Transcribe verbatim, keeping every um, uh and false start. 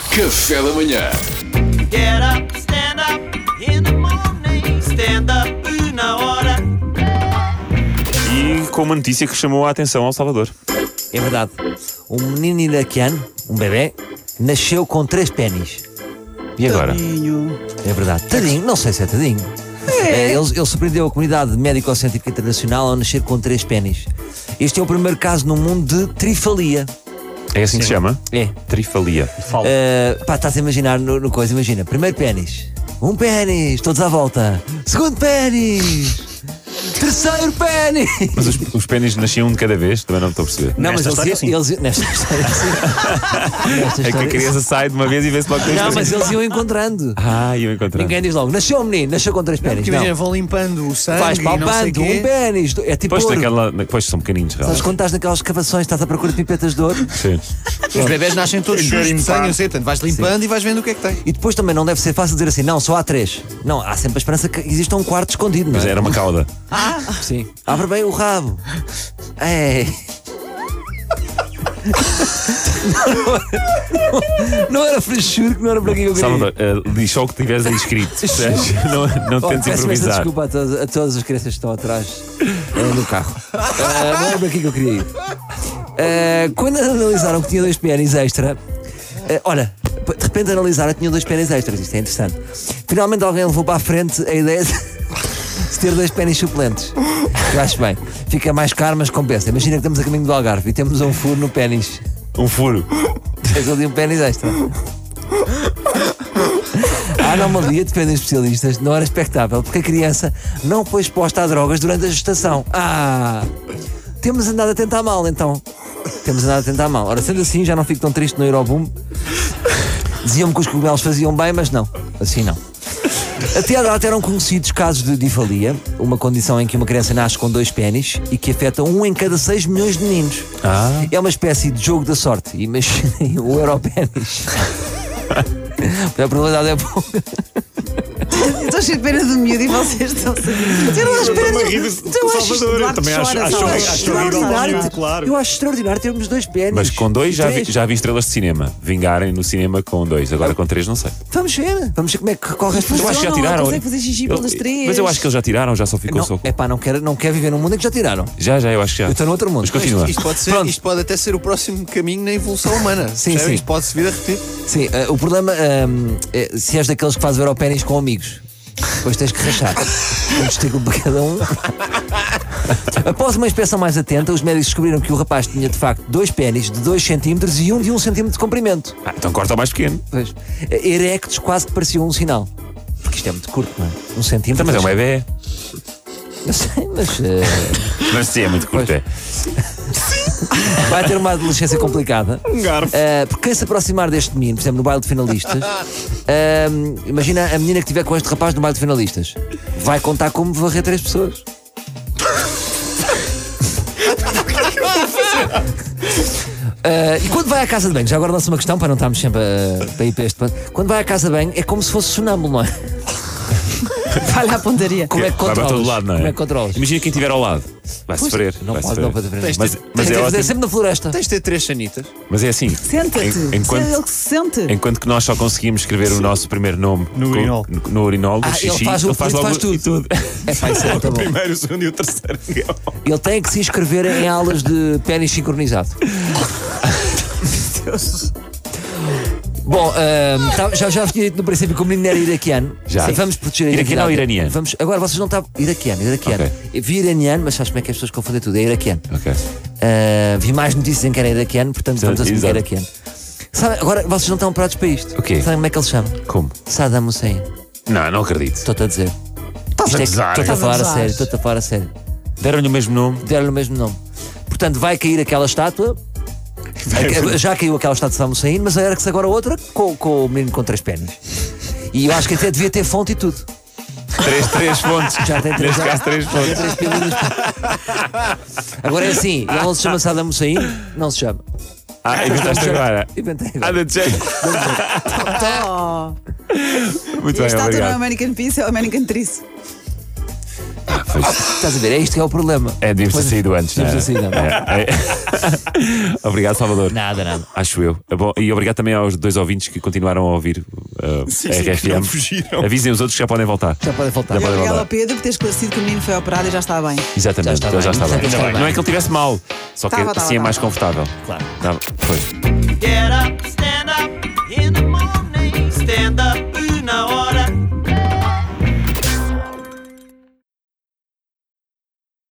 Café da manhã. Get up, stand up in the morning. Stand up na hora. E com uma notícia que chamou a atenção ao Salvador. É verdade. Um menino iraquiano, um bebê, nasceu com três pénis. E agora? É verdade. Tadinho, não sei se é tadinho. É, ele, ele surpreendeu a comunidade médico-científica internacional ao nascer com três pénis. Este é o primeiro caso no mundo de trifalia. É assim que se chama? É. Trifalia. Uh, pá, estás a imaginar no, no coisa, imagina. Primeiro pénis. Um pénis, todos à volta. Segundo pénis. Terceiro pénis. Mas os, os pénis nasciam um de cada vez? Também não estou a perceber. Não, mas Nesta eles, história, iam- eles nesta história sim. Nesta É que a história, criança sai de uma vez e vê-se logo que tem Não, os mas pénis. eles iam encontrando. Ah, eu encontrei. Ninguém diz logo, nasceu um menino, nasceu com três pénis. Porque Não. imagina, vão limpando o sangue. Vais e não sei palpando, quê. um pénis. do- É tipo Depois, ouro. daquela, depois são pequeninos, Sabes realmente. quando estás naquelas escavações, estás à procura de pipetas de ouro? Sim. Os bebés nascem todos sujos de sangue, eu sei, portanto vais limpando e vais vendo o que é que tem. E depois também não deve ser fácil dizer assim, não, só há três. Não, há sempre a esperança que exista um quarto escondido, não Mas é? era uma cauda. Sim. Abre bem o rabo. É. Não, não, não era frescura, que não era para quem eu queria. Salvador, uh, diz só o que tiveres aí escrito. percebes? não não Oh, tentes peço imensa improvisar. desculpa a todas, a todas as crianças que estão atrás eh, no carro. Eh, não era para aqui que eu queria ir. Eh, quando analisaram que tinha dois pénis extra, eh, olha, de repente analisaram que tinha dois pénis extras, isto é interessante. Finalmente alguém levou para a frente a ideia de, de ter dois pénis suplentes. Eu acho bem. Fica mais caro, mas compensa. Imagina que estamos a caminho do Algarve e temos um furo no pénis. Um furo. Tens ali um pénis extra. A anomalia, dependem dos especialistas, não era expectável porque a criança não foi exposta a drogas durante a gestação. Ah! Temos andado a tentar mal, então. Temos andado a tentar mal. Ora, sendo assim, já não fico tão triste no Euroboom. Diziam-me que os cogumelos faziam bem, mas não. Assim não. Até à data eram conhecidos casos de difalia, uma condição em que uma criança nasce com dois pénis e que afeta um em cada seis milhões de meninos. Ah. É uma espécie de jogo da sorte. Imaginem o Europénis. A probabilidade é boa. Estou cheio de pena do miúdo e vocês estão a. Eu não acho pena também ri nenhuma. do- do Tu achas- Salvador, eu Duarte também acho- chora, acho- só. acho Acho extraordinário. extraordinário. claro. Eu acho extraordinário termos dois pénis. Mas com dois já vi, Três. já vi estrelas de cinema vingarem no cinema com dois. Agora com três não sei. Vamos ver. Vamos ver como é que corre as Eu acho que já Não, tiraram. consegue fazer xixi pelas Eu- três. Mas eu acho que eles já tiraram, já só ficou só Não, com. é pá, não quer, não quer viver num mundo em que já tiraram. Já, já, eu acho que já. Eu estou no outro mundo. Mas continua. Isto pode, ser, Pronto. isto pode até ser o próximo caminho na evolução humana. Sim, percebem? sim. Isto pode-se vir a repetir. Sim, eh, o problema ehm, é se és daqueles que fazem Europénis com amigos. Depois tens que rachar. Um testículo para cada um. Após uma inspeção mais atenta, os médicos descobriram que o rapaz tinha de facto dois pénis de dois centímetros e um de um centímetro de comprimento. Ah, então corta o mais pequeno. Pois. Erectos quase que pareciam um sinal. Porque isto é muito curto, não é? Um centímetro. Então, mas é um bebê. Eu sei, mas eh, Mas sim, é muito curto. É. vai ter uma adolescência complicada. Um garfo. Uh, porque quem se aproximar deste menino, por exemplo, no baile de finalistas, uh, imagina a menina que estiver com este rapaz no baile de finalistas, vai contar como varrer três pessoas. Uh, e quando vai à casa de banho, já agora lança uma questão para não estarmos sempre a, para ir para este ponto. Quando vai à casa de banho é como se fosse sonâmbulo, não é? Falha a pontaria. Como é que Vai para controlas? todo lado, não é? Como é que controlas? Imagina quem estiver ao lado. Vai Pois, sofrer. Não vai pode, sofrer. não pode haver. Tens de Mas, ter- mas Tem é que fazer ótimo. sempre na floresta. Tens de ter três sanitas. Mas é assim. Senta-te. En- enquanto- Ele que se sente. Enquanto que nós só conseguimos escrever o nosso primeiro nome No com- urinol. no, no urinol, do Ah, ele xixi, faz o- faz ele logo faz tudo. e tudo. É pá, isso é muito o bom. primeiro, o segundo e o terceiro. Ele tem que se inscrever em aulas de pénis sincronizado. Bom, ahm, tá- já, já vos tinha dito no princípio que o menino era iraquiano. Já. Sim, vamos proteger a Iraquiano identidade. ou iraniano? Vamos, agora vocês não estavam. Iraquiano, iraquiano. Ok. Eu vi iraniano, mas sabes como é que as pessoas confundem tudo? É iraquiano. Ok. Ah, vi mais notícias em que era iraquiano, portanto vamos assumir que é Exato. iraquiano. Sabe, agora vocês não estão preparados para isto. O quê? Sabem como é que ele se chama? Como? Saddam Hussein. Não, não acredito. Estou-te a dizer. Estás Isto é que- gozar. Estou-te a Estás a falar a gozar. sério, estou-te a falar a sério. Deram-lhe o mesmo nome. Deram-lhe o mesmo nome. Portanto, vai cair aquela estátua. Já caiu aquela estátua de Saddam Hussein, mas era que se agora outra com, com o menino com três pénis. E eu acho que até devia ter fonte e tudo. Três, três fontes. Já tem três, Neste caso, três já tem fontes. três pilinhas. Agora é assim, ele não se chama Saddam Hussein, não se chama. Ah, inventaste agora. Inventei Ah, agora. de jeito. Tó. Muito E a bem, estátua não é obrigado. American Peace, é o American Trice. Pois. Estás a ver? É isto que é o problema. É, devíamos ter saído antes, não é? Devíamos ter saído antes. É, é. Obrigado, Salvador. Nada, nada. Acho eu. É bom, e obrigado também aos dois ouvintes que continuaram a ouvir uh, Sim, a sim, R F M. que não fugiram. Avisem os outros que já podem voltar. Já podem voltar. Já E podem obrigado voltar. ao Pedro por ter esclarecido que o menino foi operado e já está bem. Exatamente, Já está ele já bem. está bem. Ainda bem. Não é que ele tivesse mal, só que Tava, assim tava, é mais tava. confortável. Claro. Tá, foi. Get up,